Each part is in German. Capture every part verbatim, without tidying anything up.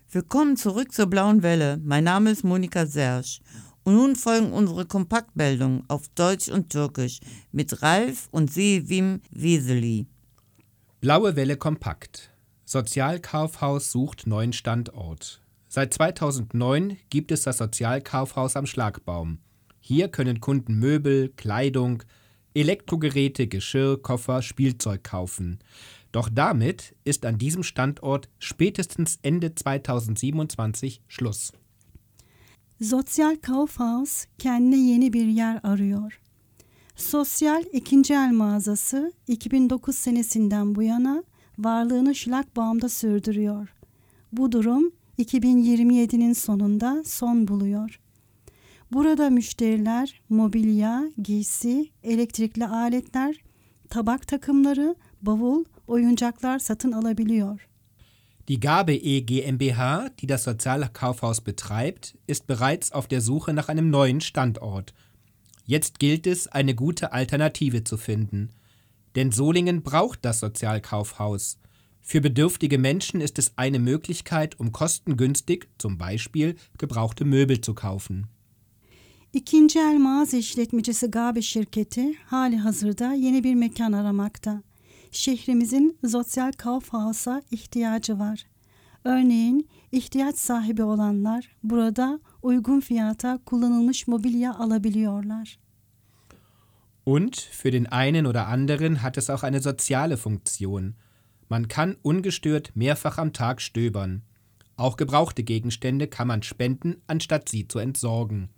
Willkommen zurück zur Blauen Welle. Mein Name ist Monika Sersch. Und nun folgen unsere Kompaktmeldungen auf Deutsch und Türkisch mit Ralf und Sevim Veseli. Blaue Welle kompakt. Sozialkaufhaus sucht neuen Standort. Seit zweitausendneun gibt es das Sozialkaufhaus am Schlagbaum. Hier können Kunden Möbel, Kleidung, Elektrogeräte, Geschirr, Koffer, Spielzeug kaufen. Doch damit ist an diesem Standort spätestens Ende zweitausendsiebenundzwanzig Schluss. Sosyal Kaufhaus kendine yeni bir yer arıyor. Sosyal ikinci el mağazası iki bin dokuz senesinden bu yana varlığını Schlagbaum'da sürdürüyor. Bu durum iki bin yirmi yedinin sonunda son buluyor. Burada müşteriler mobilya, giysi, elektrikli aletler, tabak takımları, bavul, oyuncaklar satın alabiliyor. Die Gabe E GmbH, die das Sozialkaufhaus betreibt, ist bereits auf der Suche nach einem neuen Standort. Jetzt gilt es, eine gute Alternative zu finden. Denn Solingen braucht das Sozialkaufhaus. Für bedürftige Menschen ist es eine Möglichkeit, um kostengünstig, zum Beispiel, gebrauchte Möbel zu kaufen. İkinci el mağaza işletmecisi Gabe şirketi hali hazırda yeni bir mekan aramakta. Şehrimizin Sozial Kaufhaus'a ihtiyacı var. Örneğin ihtiyaç sahibi olanlar burada uygun fiyata kullanılmış mobilya alabiliyorlar. Und für den einen oder anderen hat es auch eine soziale Funktion. Man kann ungestört mehrfach am Tag stöbern. Auch gebrauchte Gegenstände kann man spenden, anstatt sie zu entsorgen.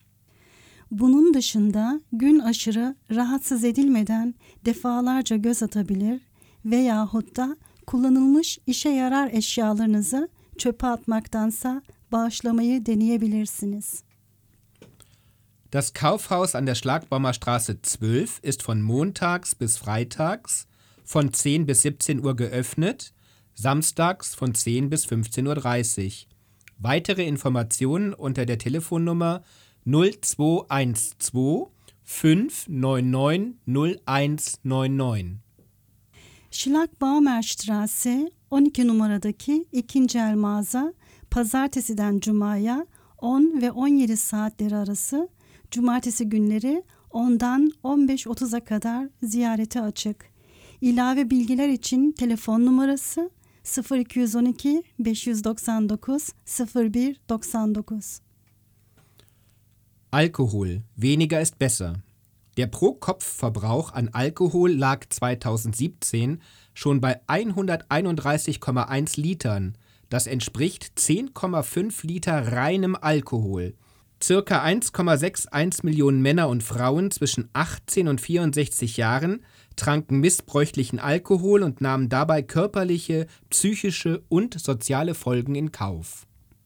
Bunun dışında gün aşırı rahatsız edilmeden defalarca göz atabilir veyahut da kullanılmış işe yarar eşyalarınızı çöpe atmaktansa bağışlamayı deneyebilirsiniz. Das Kaufhaus an der Schlagbaumer Straße zwölf ist von montags bis freitags von zehn bis siebzehn Uhr geöffnet, samstags von zehn bis fünfzehn Uhr dreißig. Weitere Informationen unter der Telefonnummer null zwei eins zwei fünf neun neun null eins neun neun. Schlagbaumer Straße on iki numaradaki ikinci el mağaza pazartesiden cumaya on ve on yedi saatleri arası, cumartesi günleri ondan on beş otuza kadar ziyarete açık. İlave bilgiler için telefon numarası sıfır iki yüz on iki beş yüz doksan dokuz sıfır bir doksan dokuz. Alkohol. Weniger ist besser. Der Pro-Kopf-Verbrauch an Alkohol lag zweitausendsiebzehn schon bei hunderteinunddreißig Komma eins Litern. Das entspricht zehn Komma fünf Liter reinem Alkohol. Circa eins Komma einundsechzig Millionen Männer und Frauen zwischen achtzehn und vierundsechzig Jahren tranken missbräuchlichen Alkohol und nahmen dabei körperliche, psychische und soziale Folgen in Kauf.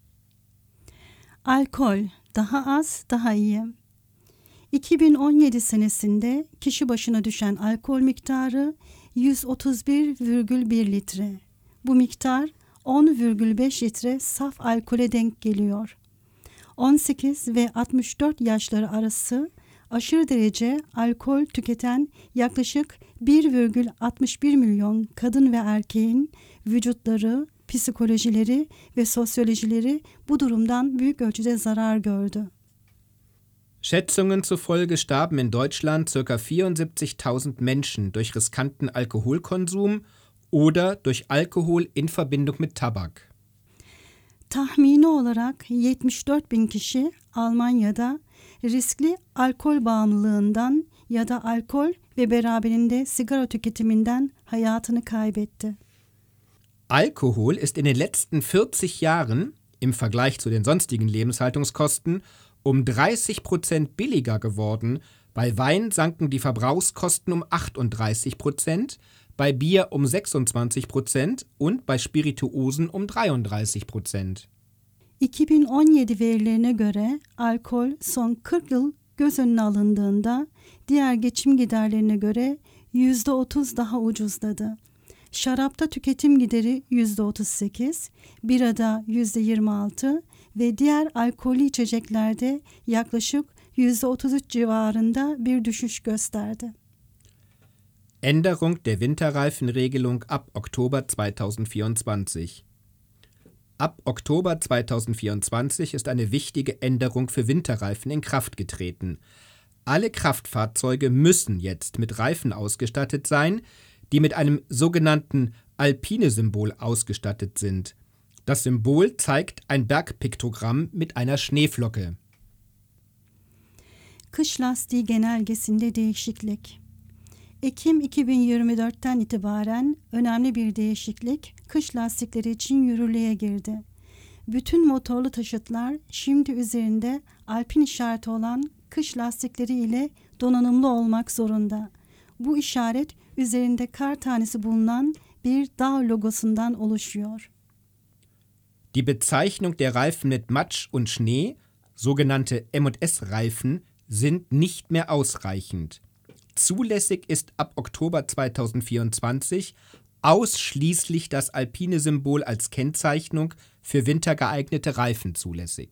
Alkol, daha az, daha iyi. iki bin on yedi senesinde kişi başına düşen alkol miktarı yüz otuz bir virgül bir litre. Bu miktar on virgül beş litre saf alkole denk geliyor. on sekiz ve altmış dört yaşları arası aşırı derece alkol tüketen yaklaşık bir virgül altmış bir milyon kadın ve erkeğin vücutları, psikolojileri ve sosyolojileri bu durumdan büyük ölçüde zarar gördü. Schätzungen zufolge starben in Deutschland ca. vierundsiebzigtausend Menschen durch riskanten Alkoholkonsum oder durch Alkohol in Verbindung mit Tabak. Tahmini olarak yetmiş dört bin kişi Almanya'da riskli alkol bağımlılığından ya da alkol ve beraberinde sigara tüketiminden hayatını kaybetti. Alkohol ist in den letzten vierzig Jahren im Vergleich zu den sonstigen Lebenshaltungskosten um dreißig Prozent billiger geworden. Bei Wein sanken die Verbrauchskosten um achtunddreißig Prozent, bei Bier um sechsundzwanzig Prozent und bei Spirituosen um dreiunddreißig Prozent. iki bin on yedi verilerine göre alkol son kırk yıl göz önüne alındığında diğer geçim giderlerine göre yüzde otuz daha ucuzladı. Şarapta tüketim gideri yüzde otuz sekiz, birada yüzde yirmi altı ve diğer alkollü içeceklerde yaklaşık yüzde otuz üç civarında bir düşüş gösterdi. Änderung der Winterreifenregelung ab Oktober zweitausendvierundzwanzig. Ab Oktober zweitausendvierundzwanzig ist eine wichtige Änderung für Winterreifen in Kraft getreten. Alle Kraftfahrzeuge müssen jetzt mit Reifen ausgestattet sein, die mit einem sogenannten Alpine-Symbol ausgestattet sind. Das Symbol zeigt ein Bergpiktogramm mit einer Schneeflocke. Kış lastiği genelgesinde değişiklik. Ekim iki bin yirmi dörtten itibaren önemli bir değişiklik kış lastikleri için yürürlüğe girdi. Bütün motorlu taşıtlar şimdi üzerinde Alpin işareti olan kış lastikleri ile donanımlı olmak zorunda. Bu işaret üzerinde kar tanesi bulunan bir dağ logosundan oluşuyor. Die Bezeichnung der Reifen mit Matsch und Schnee, sogenannte M und S-Reifen, sind nicht mehr ausreichend. Zulässig ist ab Oktober zweitausendvierundzwanzig ausschließlich das alpine Symbol als Kennzeichnung für wintergeeignete Reifen zulässig.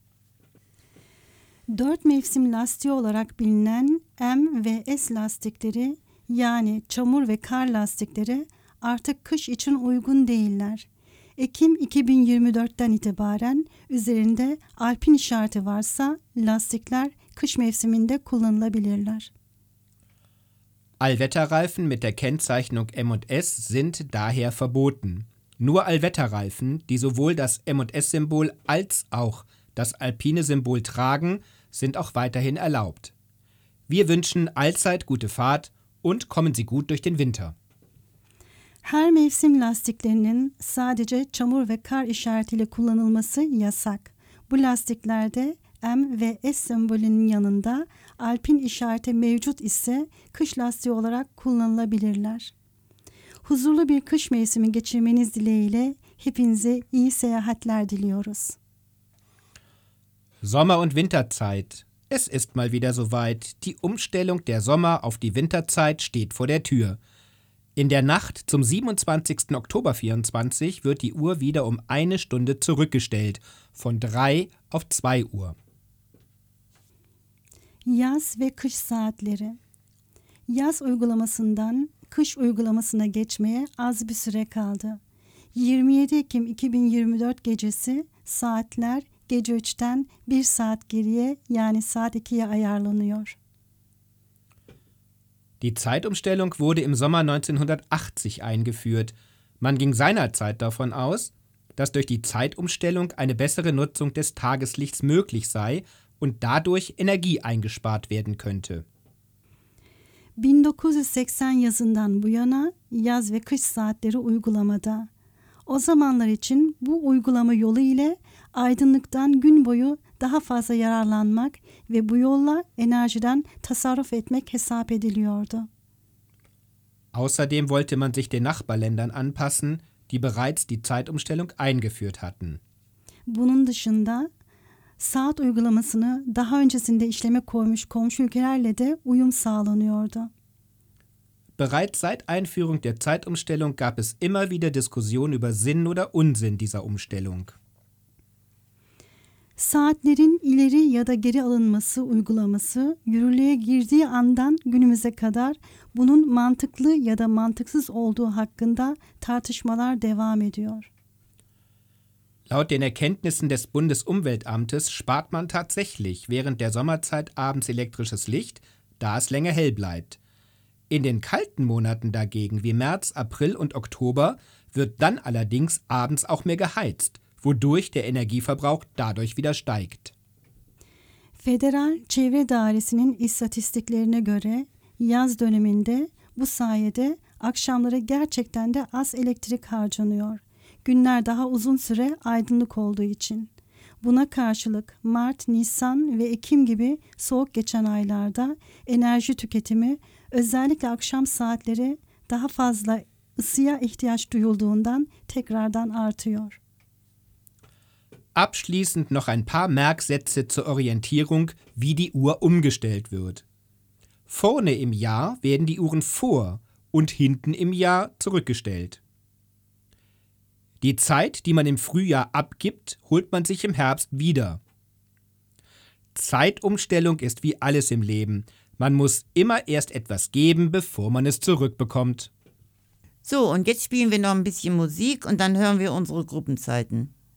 Dört mevsim lastiği olarak bilinen M ve S lastikleri, yani çamur ve kar lastikleri artık kış için uygun değiller. Ekim iki bin yirmi dörtten itibaren üzerinde Alpin işareti varsa lastikler kış mevsiminde kullanılabilirler. Allwetterreifen mit der Kennzeichnung M und S sind daher verboten. Nur Allwetterreifen, die sowohl das M und S-Symbol als auch das alpine Symbol tragen, sind auch weiterhin erlaubt. Wir wünschen allzeit gute Fahrt und kommen Sie gut durch den Winter. Her mevsim lastiklerinin sadece çamur ve kar işaretiyle kullanılması yasak. Bu lastiklerde M ve S sembolünün yanında Alpin işareti mevcut ise kış lastiği olarak kullanılabilirler. Huzurlu bir kış mevsimi geçirmeniz dileğiyle hepinize iyi seyahatler diliyoruz. Sommer- und Winterzeit. Es ist mal wieder soweit. Die Umstellung der Sommer- auf die Winterzeit steht vor der Tür. In der Nacht zum siebenundzwanzigsten Oktober vierundzwanzig wird die Uhr wieder um eine Stunde zurückgestellt, von drei auf zwei Uhr. Yaz ve kış saatleri. Yaz uygulamasından kış uygulamasına geçmeye az bir süre kaldı. yirmi yedi Ekim iki bin yirmi dört gecesi saatler gece üçten bir saat geriye, yani saat ikiye ayarlanıyor. Die Zeitumstellung wurde im Sommer neunzehnhundertachtzig eingeführt. Man ging seinerzeit davon aus, dass durch die Zeitumstellung eine bessere Nutzung des Tageslichts möglich sei und dadurch Energie eingespart werden könnte. bin dokuz yüz seksen yazından bu yana yaz ve kış saatleri uygulamada. O zamanlar için bu uygulama yolu ile aydınlıktan gün boyu daha fazla yararlanmak ve bu yolla enerjiden tasarruf etmek hesap ediliyordu. Außerdem wollte man sich den Nachbarländern anpassen, die bereits die Zeitumstellung eingeführt hatten. Bunun dışında saat uygulamasını daha öncesinde işleme koymuş komşu ülkelerle de uyum sağlanıyordu. Bereits seit Einführung der Zeitumstellung gab es immer wieder Diskussionen über Sinn oder Unsinn dieser Umstellung. Saatlerin ileri ya da geri alınması uygulaması yürürlüğe girdiği andan günümüze kadar bunun mantıklı ya da mantıksız olduğu hakkında tartışmalar devam ediyor. Laut den Erkenntnissen des Bundesumweltamtes spart man tatsächlich während der Sommerzeit abends elektrisches Licht, da es länger hell bleibt. In den kalten Monaten dagegen, wie März, April und Oktober, wird dann allerdings abends auch mehr geheizt, wodurch der Energieverbrauch dadurch wieder steigt. Federal Çevre Dairesi'nin istatistiklerine göre yaz döneminde bu sayede akşamları gerçekten de az elektrik harcanıyor. Günler daha uzun süre aydınlık olduğu için. Buna karşılık Mart, Nisan ve Ekim gibi soğuk geçen aylarda enerji tüketimi, özellikle akşam saatleri daha fazla ısıya ihtiyaç duyulduğundan tekrardan artıyor. Abschließend noch ein paar Merksätze zur Orientierung, wie die Uhr umgestellt wird. Vorne im Jahr werden die Uhren vor und hinten im Jahr zurückgestellt. Die Zeit, die man im Frühjahr abgibt, holt man sich im Herbst wieder. Zeitumstellung ist wie alles im Leben. Man muss immer erst etwas geben, bevor man es zurückbekommt. So, und jetzt spielen wir noch ein bisschen Musik und dann hören wir unsere Gruppenzeiten.